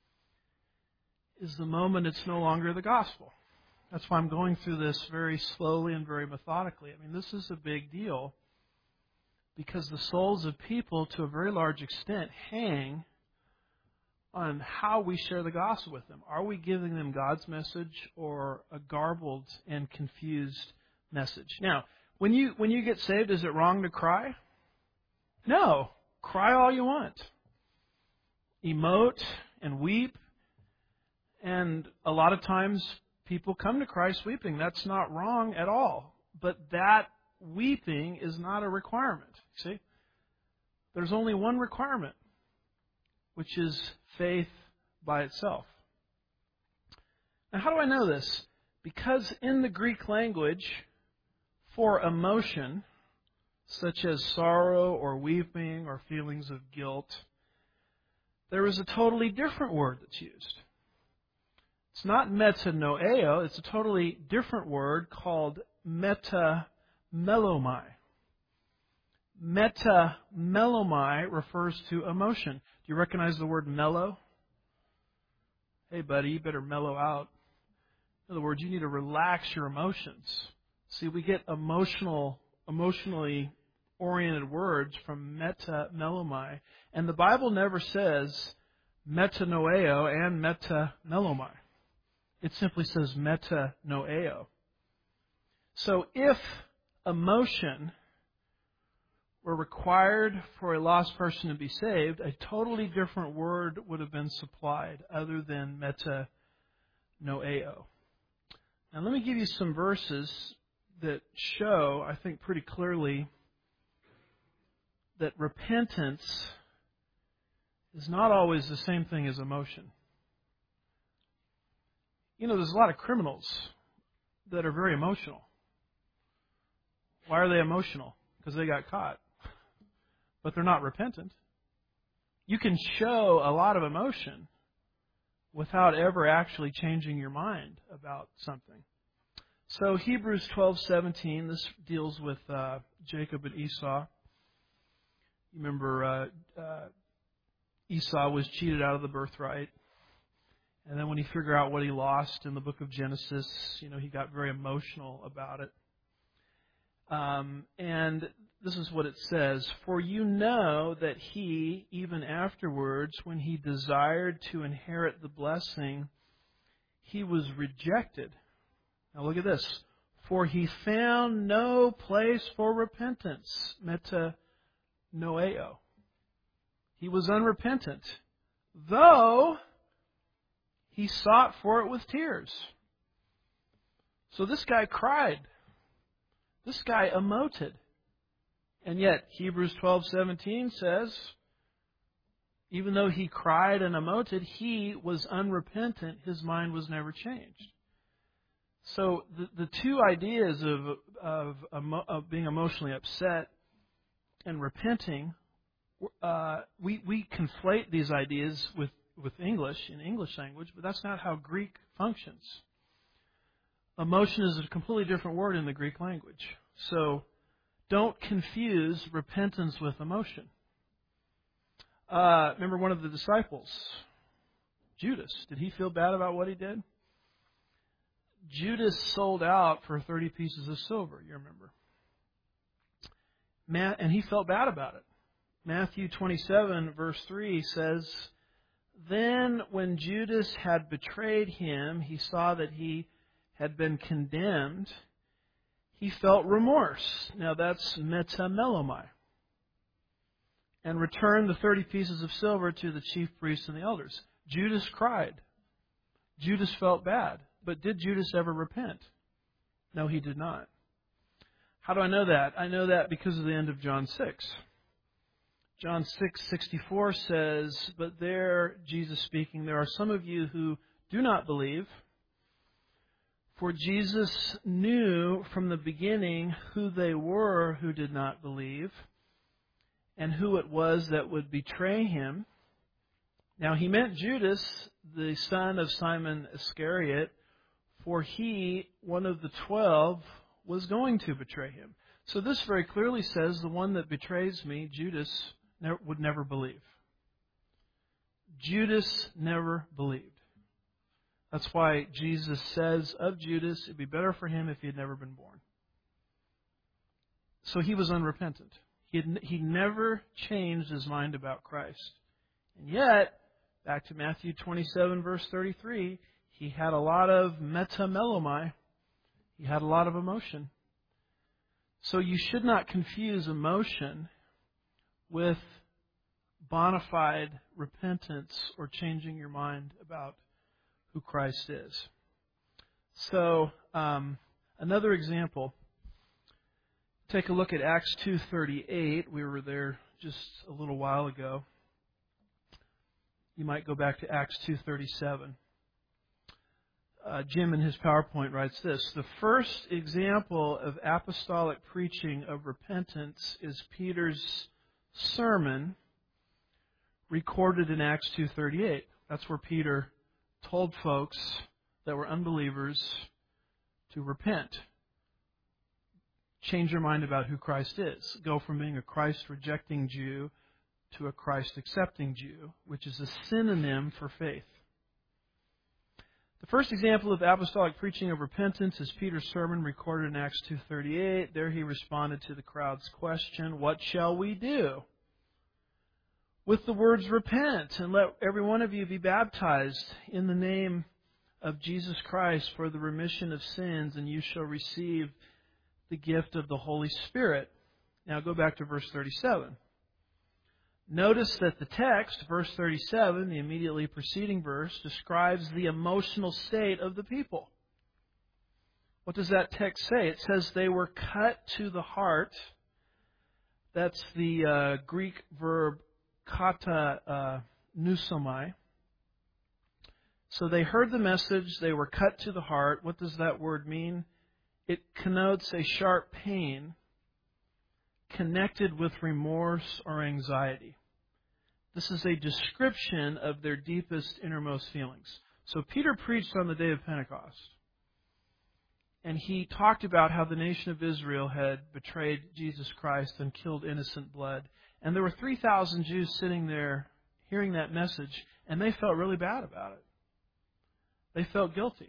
is the moment it's no longer the gospel. That's why I'm going through this very slowly and very methodically. I mean, this is a big deal because the souls of people, to a very large extent, hang on how we share the gospel with them. Are we giving them God's message or a garbled and confused message? Now, when you when you get saved, is it wrong to cry? No. Cry all you want. Emote and weep. And a lot of times people come to Christ weeping. That's not wrong at all. But that weeping is not a requirement. See? There's only one requirement, which is faith by itself. Now, how do I know this? Because in the Greek language, for emotion, such as sorrow or weeping or feelings of guilt, there is a totally different word that's used. It's not metanoeo, it's a totally different word called metamelomai. Metamelomai refers to emotion. Do you recognize the word mellow? Hey, buddy, you better mellow out. In other words, you need to relax your emotions. See, we get emotional, emotionally oriented words from metamelomai, and the Bible never says metanoeo and metamelomai. It simply says metanoeo. So if emotion were required for a lost person to be saved, a totally different word would have been supplied other than metanoeo. Now let me give you some verses that show, I think pretty clearly, that repentance is not always the same thing as emotion. You know, there's a lot of criminals that are very emotional. Why are they emotional? Because they got caught. But they're not repentant. You can show a lot of emotion without ever actually changing your mind about something. So Hebrews twelve seventeen, this deals with uh, Jacob and Esau. You remember uh, uh, Esau was cheated out of the birthright. And then when he figured out what he lost in the book of Genesis, you know, he got very emotional about it. Um, and this is what it says. For you know that he, even afterwards, when he desired to inherit the blessing, he was rejected. Now look at this. For he found no place for repentance. Metanoeo. He was unrepentant, though he sought for it with tears. So this guy cried. This guy emoted. And yet, Hebrews twelve seventeen says, even though he cried and emoted, he was unrepentant. His mind was never changed. So the, the two ideas of, of, of being emotionally upset and repenting, uh, we, we conflate these ideas with, with English, in English language, but that's not how Greek functions. Emotion is a completely different word in the Greek language. So don't confuse repentance with emotion. Uh, remember one of the disciples, Judas. Did he feel bad about what he did? Judas sold out for thirty pieces of silver, you remember. Ma- and he felt bad about it. Matthew twenty-seven, verse three says, "Then when Judas had betrayed him, he saw that he had been condemned. He felt remorse." Now that's metamelomai. "And returned the thirty pieces of silver to the chief priests and the elders." Judas cried. Judas felt bad. But did Judas ever repent? No, he did not. How do I know that? I know that because of the end of John six. John six sixty-four says, "But there," Jesus speaking, "there are some of you who do not believe." For Jesus knew from the beginning who they were who did not believe and who it was that would betray him. Now he meant Judas, the son of Simon Iscariot, for he, one of the twelve, was going to betray him. So this very clearly says the one that betrays me, Judas, never, would never believe. Judas never believed. That's why Jesus says of Judas, it'd be better for him if he had never been born. So he was unrepentant. He had, he never changed his mind about Christ. And yet, back to Matthew twenty-seven, verse thirty-three, he had a lot of metamelomai. He had a lot of emotion. So you should not confuse emotion with bona fide repentance or changing your mind about who Christ is. So, um, another example. Take a look at Acts two thirty-eight. We were there just a little while ago. You might go back to Acts two thirty-seven. Uh, Jim in his PowerPoint writes this: "The first example of apostolic preaching of repentance is Peter's sermon recorded in Acts two thirty-eight. That's where Peter told folks that were unbelievers to repent. Change your mind about who Christ is. Go from being a Christ-rejecting Jew to a Christ-accepting Jew, which is a synonym for faith. The first example of apostolic preaching of repentance is Peter's sermon recorded in Acts two thirty-eight. There he responded to the crowd's question, 'What shall we do?' with the words, 'Repent, and let every one of you be baptized in the name of Jesus Christ for the remission of sins, and you shall receive the gift of the Holy Spirit.'" Now go back to verse thirty-seven. Notice that the text, verse thirty-seven, the immediately preceding verse, describes the emotional state of the people. What does that text say? It says they were cut to the heart. That's the uh, Greek verb kata uh, nusomai. So they heard the message, they were cut to the heart. What does that word mean? It connotes a sharp pain connected with remorse or anxiety. This is a description of their deepest, innermost feelings. So Peter preached on the day of Pentecost. And he talked about how the nation of Israel had betrayed Jesus Christ and killed innocent blood. And there were three thousand Jews sitting there hearing that message, and they felt really bad about it. They felt guilty.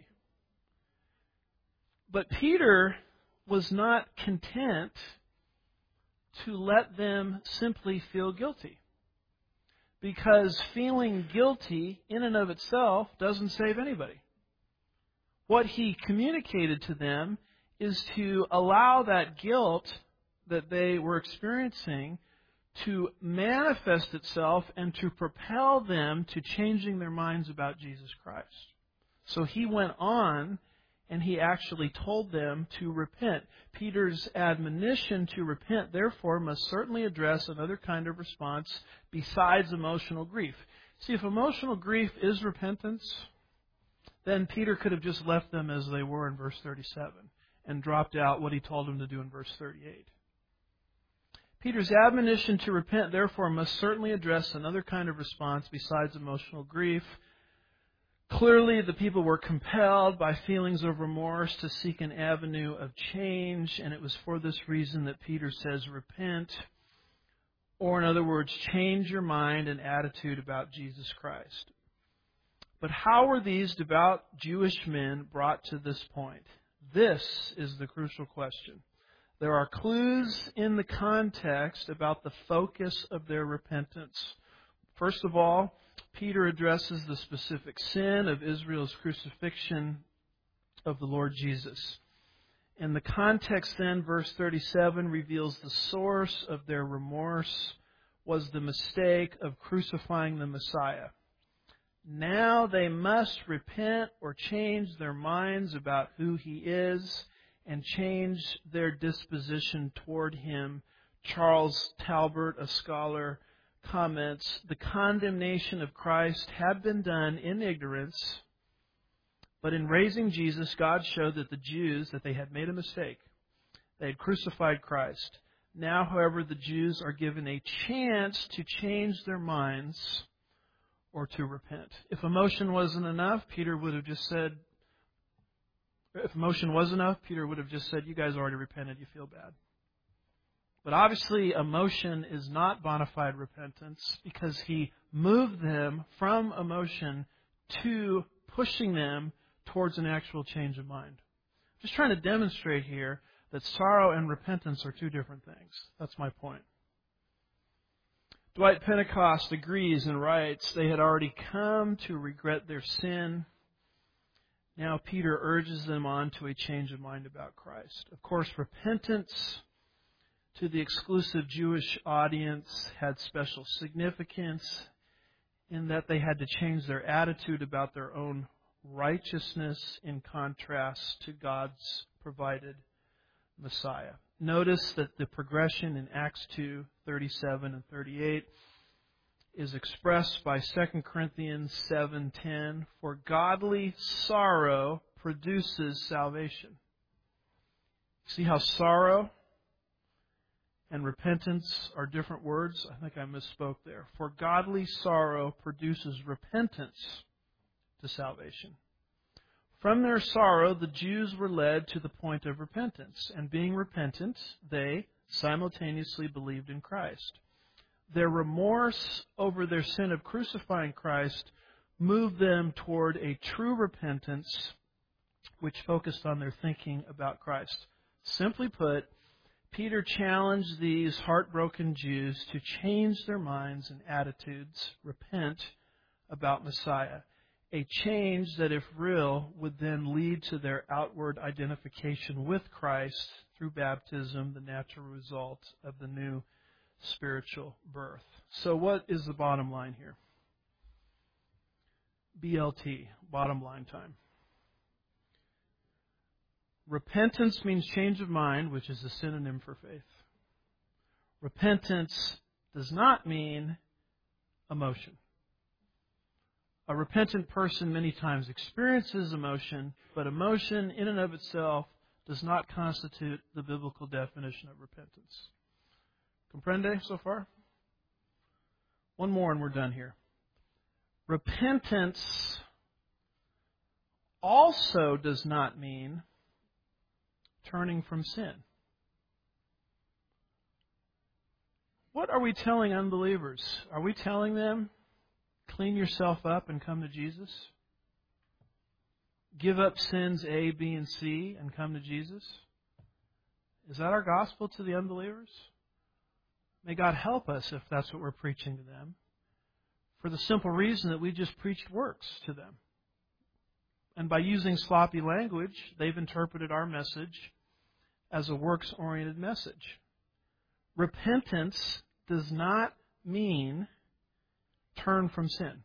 But Peter was not content to let them simply feel guilty. Because feeling guilty in and of itself doesn't save anybody. What he communicated to them is to allow that guilt that they were experiencing to manifest itself and to propel them to changing their minds about Jesus Christ. So he went on and he actually told them to repent. Peter's admonition to repent, therefore, must certainly address another kind of response besides emotional grief. See, if emotional grief is repentance, then Peter could have just left them as they were in verse thirty-seven and dropped out what he told them to do in verse thirty-eight. Peter's admonition to repent, therefore, must certainly address another kind of response besides emotional grief, Clearly, the people were compelled by feelings of remorse to seek an avenue of change, and it was for this reason that Peter says, repent, or in other words, change your mind and attitude about Jesus Christ. But how were these devout Jewish men brought to this point? This is the crucial question. There are clues in the context about the focus of their repentance. First of all, Peter addresses the specific sin of Israel's crucifixion of the Lord Jesus. In the context then, verse thirty-seven reveals the source of their remorse was the mistake of crucifying the Messiah. Now they must repent or change their minds about who He is and change their disposition toward Him. Charles Talbert, a scholar, comments, the condemnation of Christ had been done in ignorance, but in raising Jesus, God showed that the Jews, that they had made a mistake. They had crucified Christ. Now, however, the Jews are given a chance to change their minds or to repent. If emotion wasn't enough, Peter would have just said, if emotion was enough, Peter would have just said, you guys already repented, you feel bad. But obviously, emotion is not bona fide repentance because he moved them from emotion to pushing them towards an actual change of mind. Just trying to demonstrate here that sorrow and repentance are two different things. That's my point. Dwight Pentecost agrees and writes, they had already come to regret their sin. Now Peter urges them on to a change of mind about Christ. Of course, repentance to the exclusive Jewish audience had special significance in that they had to change their attitude about their own righteousness in contrast to God's provided Messiah. Notice that the progression in Acts two, thirty-seven and thirty-eight is expressed by Second Corinthians seven ten. For godly sorrow produces salvation. See how sorrow and repentance are different words? I think I misspoke there. For godly sorrow produces repentance to salvation. From their sorrow, the Jews were led to the point of repentance, and being repentant, they simultaneously believed in Christ. Their remorse over their sin of crucifying Christ moved them toward a true repentance, which focused on their thinking about Christ. Simply put, Peter challenged these heartbroken Jews to change their minds and attitudes, repent about Messiah. A change that, if real, would then lead to their outward identification with Christ through baptism, the natural result of the new spiritual birth. So what is the bottom line here? B L T, bottom line time. Repentance means change of mind, which is a synonym for faith. Repentance does not mean emotion. A repentant person many times experiences emotion, but emotion in and of itself does not constitute the biblical definition of repentance. Comprende so far? One more and we're done here. Repentance also does not mean turning from sin. What are we telling unbelievers? Are we telling them, clean yourself up and come to Jesus? Give up sins A, B, and C and come to Jesus? Is that our gospel to the unbelievers? May God help us if that's what we're preaching to them, for the simple reason that we just preached works to them. And by using sloppy language, they've interpreted our message as a works-oriented message. Repentance does not mean turn from sin.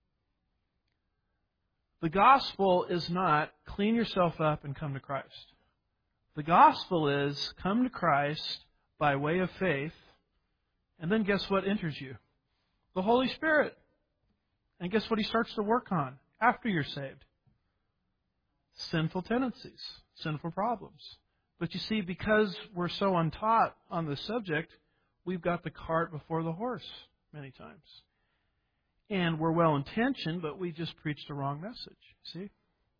The gospel is not clean yourself up and come to Christ. The gospel is come to Christ by way of faith, and then guess what enters you? The Holy Spirit. And guess what He starts to work on after you're saved? Sinful tendencies, sinful problems. But you see, because we're so untaught on the subject, we've got the cart before the horse many times. And we're well-intentioned, but we just preached the wrong message, see?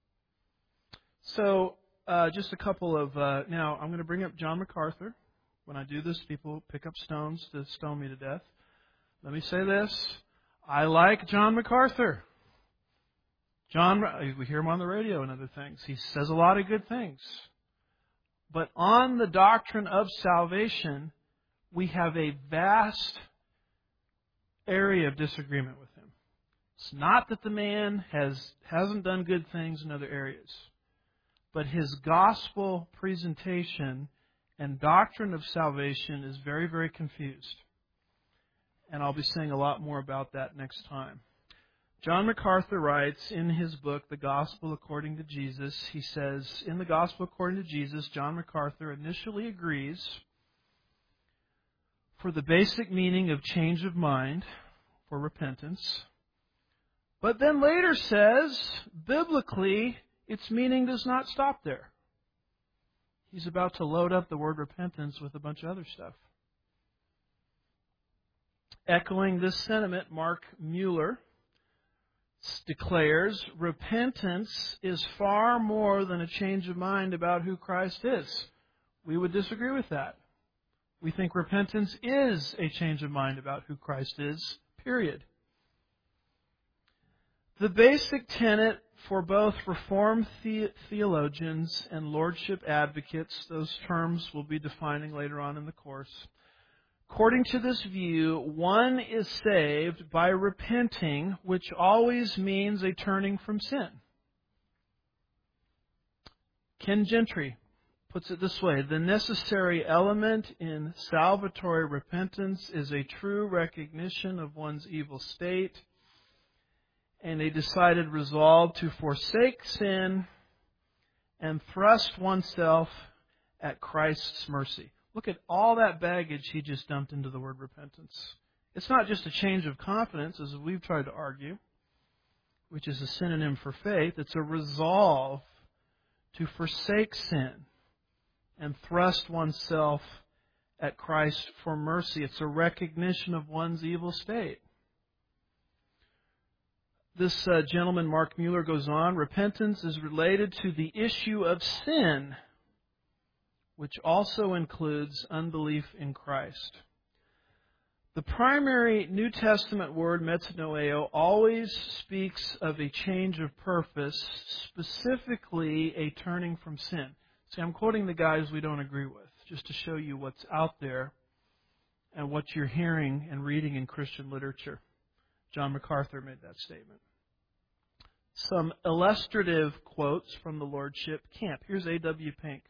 So, uh, just a couple of, uh, now I'm going to bring up John MacArthur. When I do this, people pick up stones to stone me to death. Let me say this. I like John MacArthur. John, we hear him on the radio and other things. He says a lot of good things. But on the doctrine of salvation, we have a vast area of disagreement with him. It's not that the man has, hasn't done good things in other areas, but his gospel presentation and doctrine of salvation is very, very confused. And I'll be saying a lot more about that next time. John MacArthur writes in his book, The Gospel According to Jesus, he says, in The Gospel According to Jesus, John MacArthur initially agrees for the basic meaning of change of mind for repentance, but then later says, biblically, its meaning does not stop there. He's about to load up the word repentance with a bunch of other stuff. Echoing this sentiment, Mark Mueller declares, repentance is far more than a change of mind about who Christ is. We would disagree with that. We think repentance is a change of mind about who Christ is, period. The basic tenet for both Reformed the- theologians and Lordship advocates, those terms we'll be defining later on in the course. According to this view, one is saved by repenting, which always means a turning from sin. Ken Gentry puts it this way: the necessary element in salvatory repentance is a true recognition of one's evil state and a decided resolve to forsake sin and thrust oneself at Christ's mercy. Look at all that baggage he just dumped into the word repentance. It's not just a change of confidence, as we've tried to argue, which is a synonym for faith. It's a resolve to forsake sin and thrust oneself at Christ for mercy. It's a recognition of one's evil state. This uh, gentleman, Mark Mueller, goes on, repentance is related to the issue of sin, which also includes unbelief in Christ. The primary New Testament word, metanoeo, always speaks of a change of purpose, specifically a turning from sin. See, I'm quoting the guys we don't agree with, just to show you what's out there and what you're hearing and reading in Christian literature. John MacArthur made that statement. Some illustrative quotes from the Lordship camp. Here's A W Pink.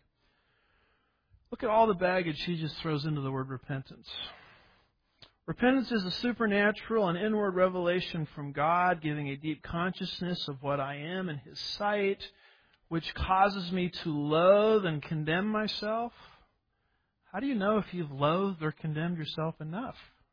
Look at all the baggage he just throws into the word repentance. Repentance is a supernatural and inward revelation from God, giving a deep consciousness of what I am in His sight, which causes me to loathe and condemn myself. How do you know if you've loathed or condemned yourself enough?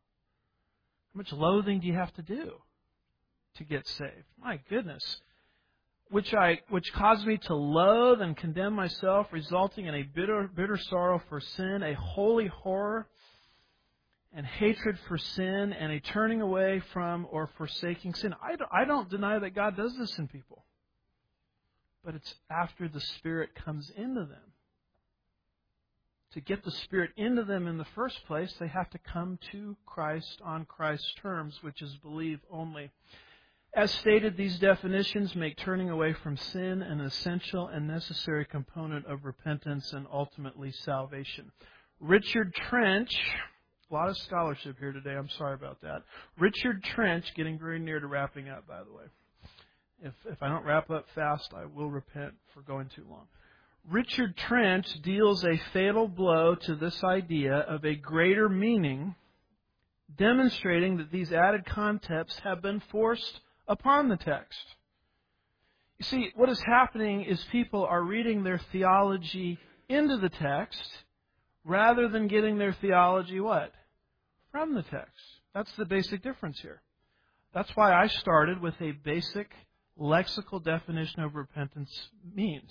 How much loathing do you have to do to get saved? My goodness. Which I, which caused me to loathe and condemn myself, resulting in a bitter, bitter sorrow for sin, a holy horror and hatred for sin, and a turning away from or forsaking sin. I don't, I don't deny that God does this in people. But it's after the Spirit comes into them. To get the Spirit into them in the first place, they have to come to Christ on Christ's terms, which is believe only. As stated, these definitions make turning away from sin an essential and necessary component of repentance and ultimately salvation. Richard Trench, a lot of scholarship here today, I'm sorry about that. Richard Trench, getting very near to wrapping up, by the way. If, if I don't wrap up fast, I will repent for going too long. Richard Trench deals a fatal blow to this idea of a greater meaning, demonstrating that these added concepts have been forced upon the text. You see, what is happening is people are reading their theology into the text rather than getting their theology what? From the text. That's the basic difference here. That's why I started with a basic lexical definition of repentance means.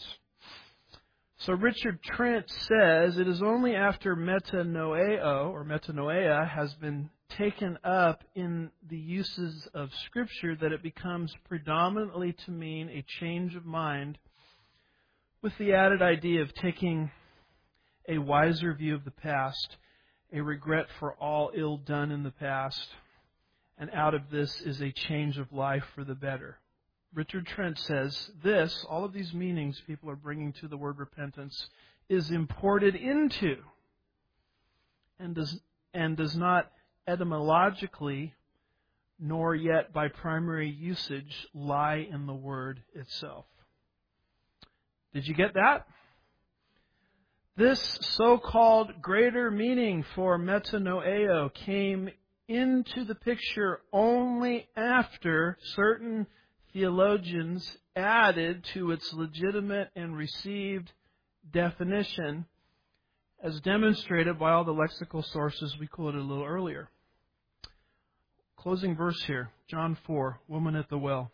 So Richard Trent says it is only after metanoeo or metanoia has been taken up in the uses of Scripture that it becomes predominantly to mean a change of mind, with the added idea of taking a wiser view of the past, a regret for all ill done in the past, and out of this is a change of life for the better. Richard Trent says this, all of these meanings people are bringing to the word repentance, is imported into and does, and does not etymologically nor yet by primary usage lie in the word itself. Did you get that? This so-called greater meaning for metanoeo came into the picture only after certain theologians added to its legitimate and received definition, as demonstrated by all the lexical sources we quoted a little earlier. Closing verse here, John four, woman at the well.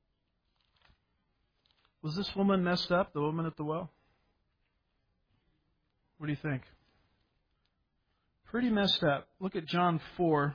Was this woman messed up, the woman at the well? What do you think? Pretty messed up. Look at John four,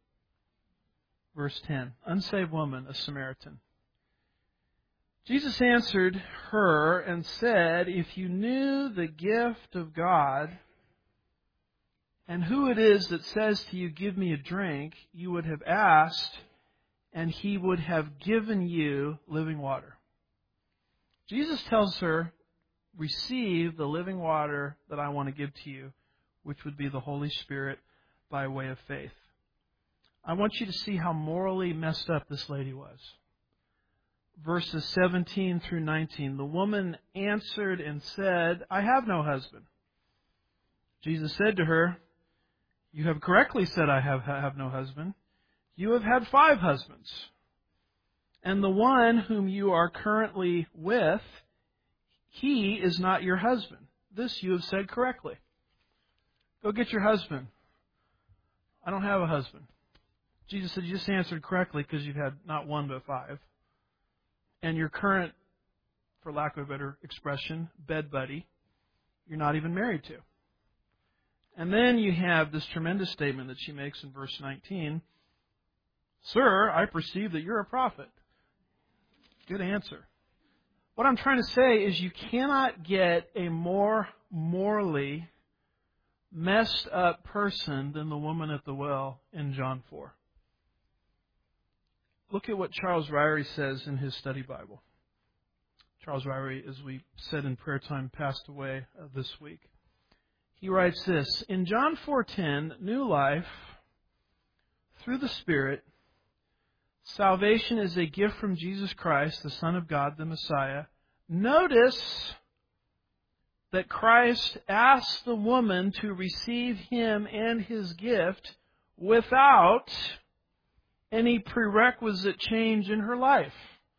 verse ten. Unsaved woman, a Samaritan. Jesus answered her and said, if you knew the gift of God and who it is that says to you, give me a drink, you would have asked, and he would have given you living water. Jesus tells her, receive the living water that I want to give to you, which would be the Holy Spirit by way of faith. I want you to see how morally messed up this lady was. Verses seventeen through nineteen. The woman answered and said, I have no husband. Jesus said to her, you have correctly said, I have, have no husband. You have had five husbands. And the one whom you are currently with, he is not your husband. This you have said correctly. Go get your husband. I don't have a husband. Jesus said, you just answered correctly because you've had not one but five. And your current, for lack of a better expression, bed buddy, you're not even married to. And then you have this tremendous statement that she makes in verse nineteen. Sir, I perceive that you're a prophet. Good answer. What I'm trying to say is you cannot get a more morally messed up person than the woman at the well in John four. Look at what Charles Ryrie says in his study Bible. Charles Ryrie, as we said in prayer time, passed away uh, this week. He writes this, in John four ten, new life through the Spirit, salvation is a gift from Jesus Christ, the Son of God, the Messiah. Notice that Christ asked the woman to receive Him and His gift without any prerequisite change in her life.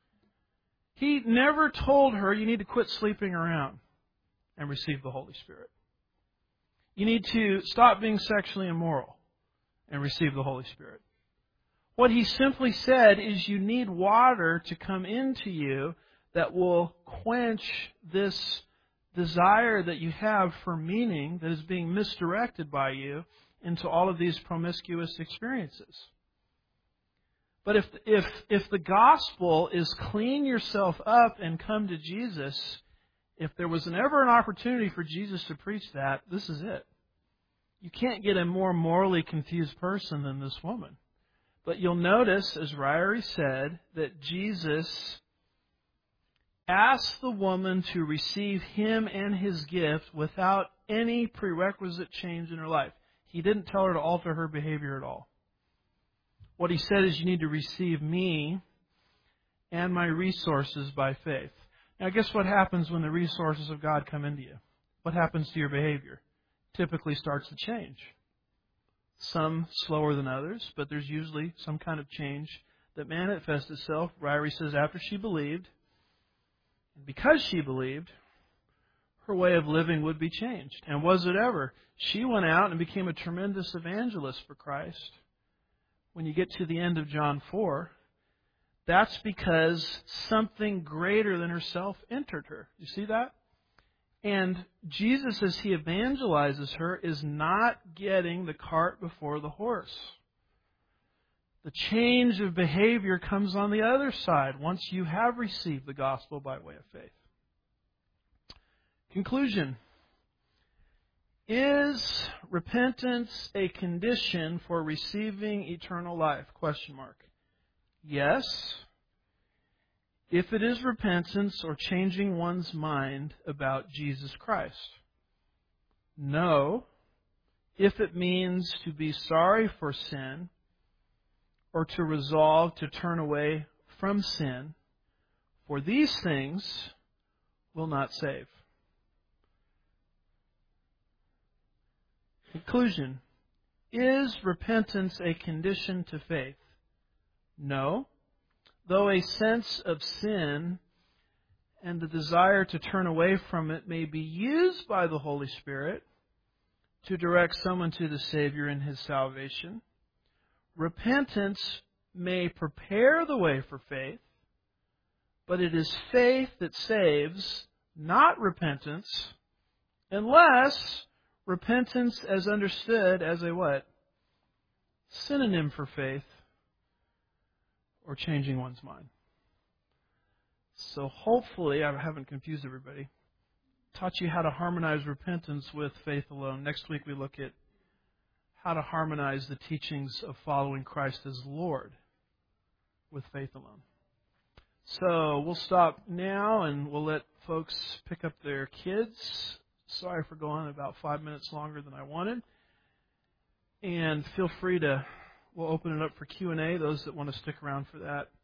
He never told her, you need to quit sleeping around and receive the Holy Spirit. You need to stop being sexually immoral and receive the Holy Spirit. What He simply said is you need water to come into you that will quench this desire that you have for meaning that is being misdirected by you into all of these promiscuous experiences. But if if if the gospel is clean yourself up and come to Jesus, if there was an ever an opportunity for Jesus to preach that, this is it. You can't get a more morally confused person than this woman. But you'll notice, as Ryrie said, that Jesus asked the woman to receive Him and His gift without any prerequisite change in her life. He didn't tell her to alter her behavior at all. What He said is you need to receive me and my resources by faith. Now, guess what happens when the resources of God come into you? What happens to your behavior? Typically starts to change. Some slower than others, but there's usually some kind of change that manifests itself. Ryrie says after she believed, and because she believed, her way of living would be changed. And was it ever? She went out and became a tremendous evangelist for Christ. When you get to the end of John four, that's because something greater than herself entered her. You see that? And Jesus, as He evangelizes her, is not getting the cart before the horse. The change of behavior comes on the other side once you have received the gospel by way of faith. Conclusion. Is repentance a condition for receiving eternal life? Question mark. Yes. If it is repentance or changing one's mind about Jesus Christ. No. If it means to be sorry for sin or to resolve to turn away from sin, for these things will not save. Conclusion. Is repentance a condition to faith? No. Though a sense of sin and the desire to turn away from it may be used by the Holy Spirit to direct someone to the Savior in His salvation, repentance may prepare the way for faith, but it is faith that saves, not repentance, unless repentance as understood as a what? Synonym for faith or changing one's mind. So hopefully, I haven't confused everybody, taught you how to harmonize repentance with faith alone. Next week we look at how to harmonize the teachings of following Christ as Lord with faith alone. So we'll stop now and we'll let folks pick up their kids. Sorry for going about five minutes longer than I wanted. And feel free to, we'll open it up for Q and A, those that want to stick around for that.